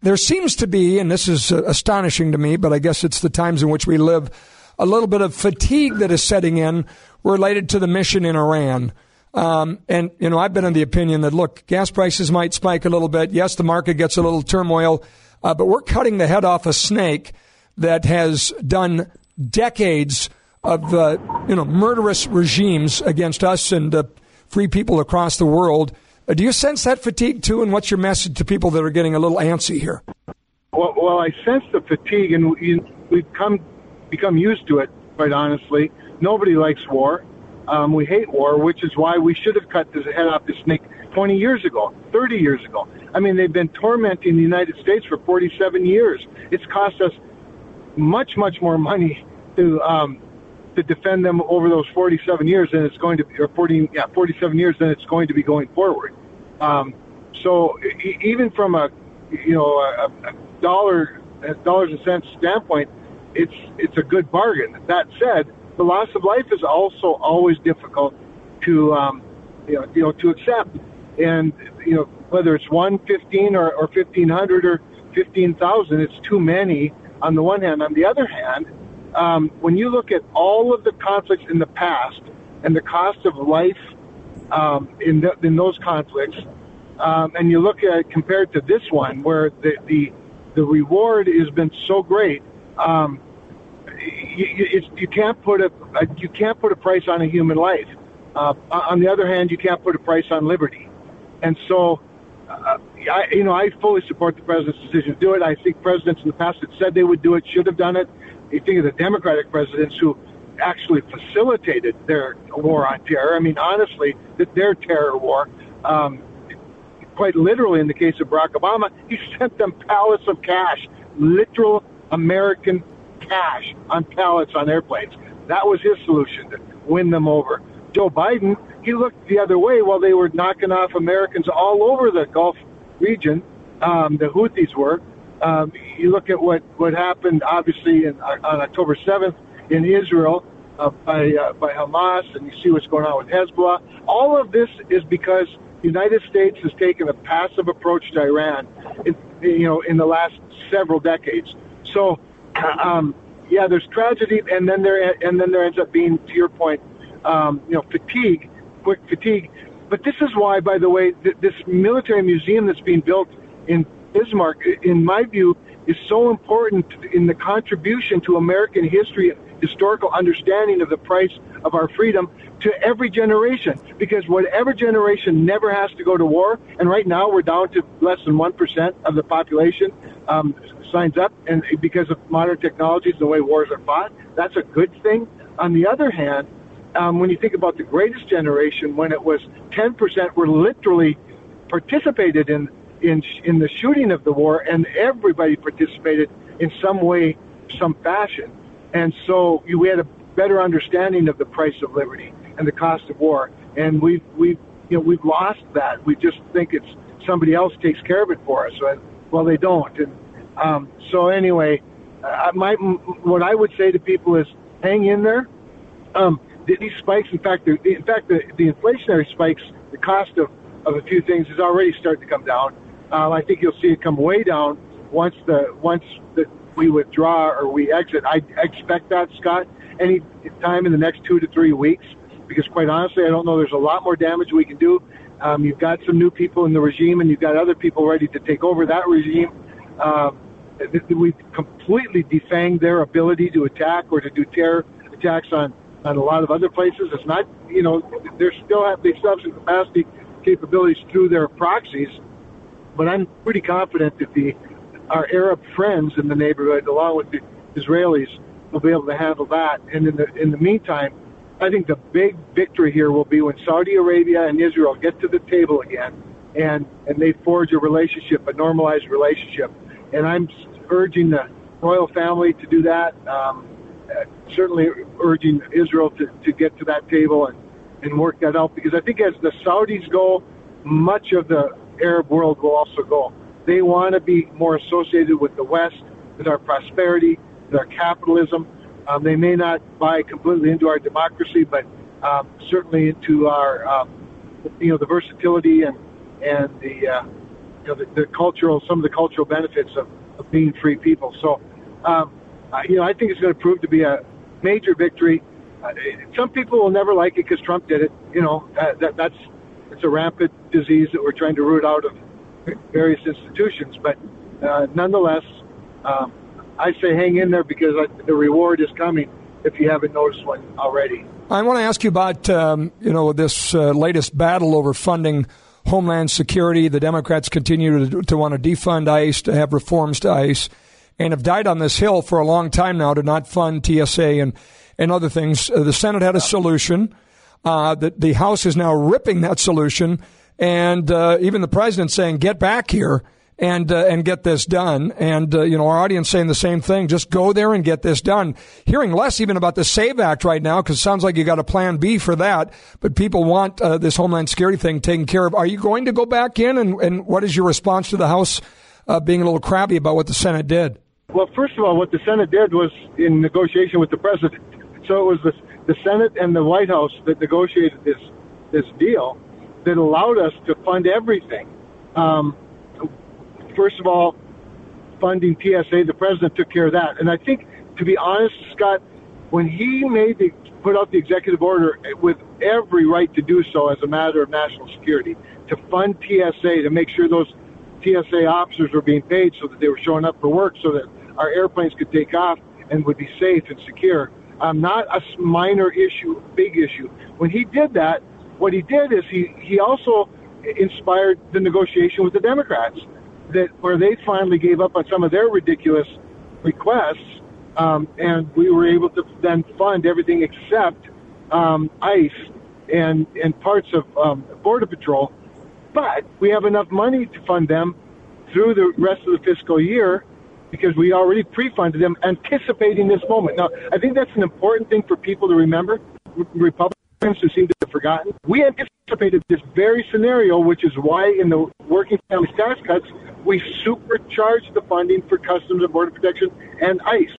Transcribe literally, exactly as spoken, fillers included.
there seems to be, and this is uh, astonishing to me, but I guess it's the times in which we live, a little bit of fatigue that is setting in related to the mission in Iran. Um, and, you know, I've been of the opinion that, look, gas prices might spike a little bit. Yes, the market gets a little turmoil, uh, but we're cutting the head off a snake that has done decades of, uh, you know, murderous regimes against us and uh, free people across the world. Uh, do you sense that fatigue, too, and what's your message to people that are getting a little antsy here? Well, well I sense the fatigue, and we, we've come become used to it, quite honestly. Nobody likes war. Um, we hate war, which is why we should have cut the head off the snake twenty years ago, thirty years ago. I mean, they've been tormenting the United States for forty-seven years. It's cost us much, much more money to um, to defend them over those forty-seven years than it's going to be, or forty, yeah, forty-seven years than it's going to be going forward. Um, so e- even from a, you know, a, a dollar, a dollars and cents standpoint, it's it's a good bargain. That said, the loss of life is also always difficult to, um, you know, you know, to accept. And, you know, whether it's one, fifteen, or, or fifteen hundred or fifteen thousand, it's too many on the one hand. On the other hand, um, when you look at all of the conflicts in the past and the cost of life um, in, the, in those conflicts, um, and you look at it compared to this one, where the the, the reward has been so great, um, You, it's, you can't put a you can't put a price on a human life. Uh, on the other hand, you can't put a price on liberty. And so, uh, I, you know, I fully support the president's decision to do it. I think presidents in the past that said they would do it should have done it. You think of the Democratic presidents who actually facilitated their war on terror. I mean, honestly, that their terror war. Um, quite literally, in the case of Barack Obama, he sent them pallets of cash, literal American cash on pallets on airplanes. That was his solution to win them over. Joe Biden, he looked the other way while they were knocking off Americans all over the Gulf region. Um, the Houthis were. Um, you look at what, what happened, obviously, in, on October seventh in Israel uh, by uh, by Hamas, and you see what's going on with Hezbollah. All of this is because the United States has taken a passive approach to Iran, in, you know, in the last several decades. So, um, yeah, there's tragedy, and then there and then there ends up being, to your point, um, you know, fatigue, quick fatigue. But this is why, by the way, th- this military museum that's being built in Bismarck, in my view, is so important in the contribution to American history, historical understanding of the price of our freedom to every generation. Because whatever generation never has to go to war, and right now we're down to less than one percent of the population um, signs up, and because of modern technologies and the way wars are fought, that's a good thing. On the other hand, um, when you think about the greatest generation, when it was ten percent were literally participated in in in the shooting of the war, and everybody participated in some way, some fashion. And so we had a better understanding of the price of liberty and the cost of war. And we've, we've, you know, we've lost that. We just think it's somebody else takes care of it for us. And, well, they don't. And um, so anyway, uh, my, what I would say to people is hang in there. Um, these spikes, in fact, the, in fact, the, the inflationary spikes, the cost of, of a few things is already starting to come down. Um, I think you'll see it come way down once the once the, we withdraw or we exit. I expect that, Scott, any time in the next two to three weeks, because quite honestly, I don't know. There's a lot more damage we can do. Um, you've got some new people in the regime, and you've got other people ready to take over that regime. Um, we've completely defanged their ability to attack or to do terror attacks on, on a lot of other places. It's not, you know, they're still have they still have some capacity capabilities through their proxies. But I'm pretty confident that the our Arab friends in the neighborhood, along with the Israelis, will be able to handle that. And in the in the meantime, I think the big victory here will be when Saudi Arabia and Israel get to the table again, and and they forge a relationship, a normalized relationship. And I'm urging the royal family to do that. Um, uh, certainly urging Israel to, to get to that table and, and work that out, because I think as the Saudis go, much of the Arab world will also go. They want to be more associated with the West, with our prosperity, with our capitalism. Um, they may not buy completely into our democracy, but um, certainly into our, um, you know, the versatility and and the uh, you know, the, the cultural, some of the cultural benefits of, of being free people. So, um, uh, you know, I think it's going to prove to be a major victory. Uh, some people will never like it because Trump did it. You know, uh, that that's it's a rampant disease that we're trying to root out of various institutions. But uh, nonetheless, um, I say hang in there because I, the reward is coming. If you haven't noticed one already. I want to ask you about um, you know this uh, latest battle over funding Homeland Security. The Democrats continue to, to want to defund ICE, to have reforms to ICE, and have died on this hill for a long time now to not fund T S A and, and other things. Uh, the Senate had a solution. Uh, the, the House is now ripping that solution, and uh, even the president saying, get back here and uh, and get this done. And, uh, you know, our audience saying the same thing. Just go there and get this done. Hearing less even about the SAVE Act right now, because it sounds like you got a plan B for that. But people want uh, this Homeland Security thing taken care of. Are you going to go back in? And, and what is your response to the House uh, being a little crabby about what the Senate did? Well, first of all, what the Senate did was in negotiation with the president. So it was the, the Senate and the White House that negotiated this this deal that allowed us to fund everything. Um, First of all, funding T S A, the president took care of that. And I think, to be honest, Scott, when he made the, put out the executive order with every right to do so as a matter of national security, to fund T S A, to make sure those T S A officers were being paid so that they were showing up for work so that our airplanes could take off and would be safe and secure. Um, not a minor issue, big issue. When he did that, what he did is he, he also inspired the negotiation with the Democrats. That where they finally gave up on some of their ridiculous requests, um, and we were able to then fund everything except um, ICE and and parts of um, Border Patrol. But we have enough money to fund them through the rest of the fiscal year because we already pre-funded them, anticipating this moment. Now, I think that's an important thing for people to remember. Republicans who seem to have forgotten. We anticipated this very scenario, which is why in the Working Families Tax Cuts, we supercharged the funding for Customs and Border Protection and ICE.